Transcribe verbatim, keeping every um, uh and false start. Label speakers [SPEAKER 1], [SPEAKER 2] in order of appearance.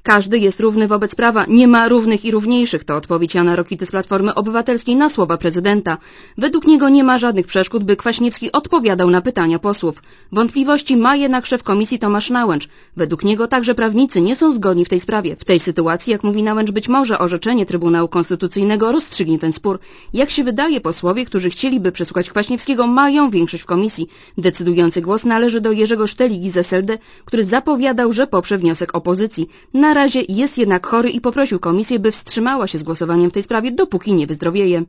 [SPEAKER 1] Każdy jest równy wobec prawa, nie ma równych i równiejszych. To odpowiedź Jana Rokity z Platformy Obywatelskiej na słowa prezydenta. Według niego nie ma żadnych przeszkód, by Kwaśniewski odpowiadał na pytania posłów. Wątpliwości ma jednak szef komisji Tomasz Nałęcz. Według niego także prawnicy nie są zgodni w tej sprawie. W tej sytuacji, jak mówi Nałęcz, być może orzeczenie Trybunału Konstytucyjnego rozstrzygnie ten spór. Jak się wydaje, posłowie, którzy chcieliby przesłuchać Kwaśniewskiego, mają większość w komisji. Decydujący głos należy do Jerzego Szteligi z S L D, który zapowiadał, że poprze wniosek opozycji. Na razie jest jednak chory i poprosił komisję, by wstrzymała się z głosowaniem w tej sprawie, dopóki nie wyzdrowieje.